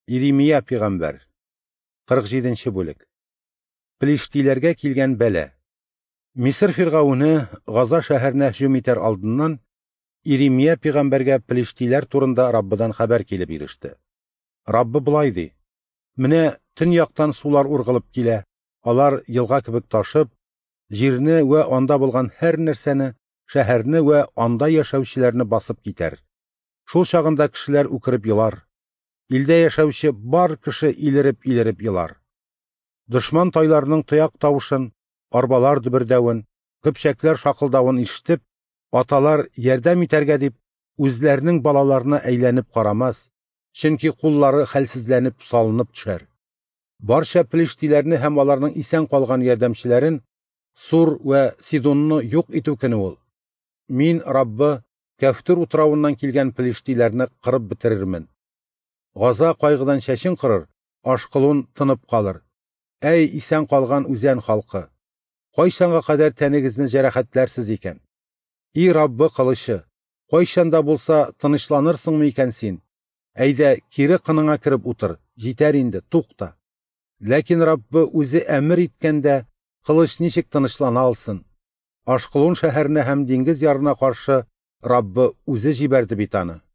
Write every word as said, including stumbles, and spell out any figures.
Иеремия пәйгамбәр. кырык җиденче бүлек. Пилиштиләргә килгән бәла. Мисыр фиргауны Газа шәһәренә һөҗүм итәр алдыннан Иеремия пәйгамбәргә Пилиштиләр турында Раббыдан хәбәр килеп иреште. Раббы болай ди: "Менә төньяктан сулар ургылып килә, алар елга кебек ташып, җирне вә анда булган һәр нәрсәне, шәһәрне вә анда яшәүчеләрне басып китәр. Шул чагында кешеләр үкереп елар. Илдә яшәүче бар кеше илереп-илереп елар. Дошман тайларының тояк тавышын, арбалар дөбердәвен, көпчәкләр шакылдавын ишетеп, аталар ярдәм итәргә дип үзләренең балаларына әйләнеп карамас, чөнки куллары хәлсезләнеп салынып төшәр. Барча Пилиштиләрне һәм аларның исән калган ярдәмчеләрен, Сур вә Сидонны юк итү көне ул. Мин, Раббы, Кәфтер утравыннан килгән Пилиштиләрне кырып бетерермен. Газа кайгыдан чәчен кырыр, Ашкелон тынып калыр. Әй исән калган үзән халкы, кайчанга кадәр тәнегезне җәрәхәтләрсез икән? И Раббы кылычы, кайчанда булса тынычланырсыңмы икән син? Әйдә, кире кыныңа кереп утыр, җитәр инде, тукта. Ләкин Раббы үзе әмер иткәндә, кылыч ничек тынычлана алсын? Ашкелон шәһәренә һәм диңгез ярына каршы Раббы үзе җибәрде бит аны.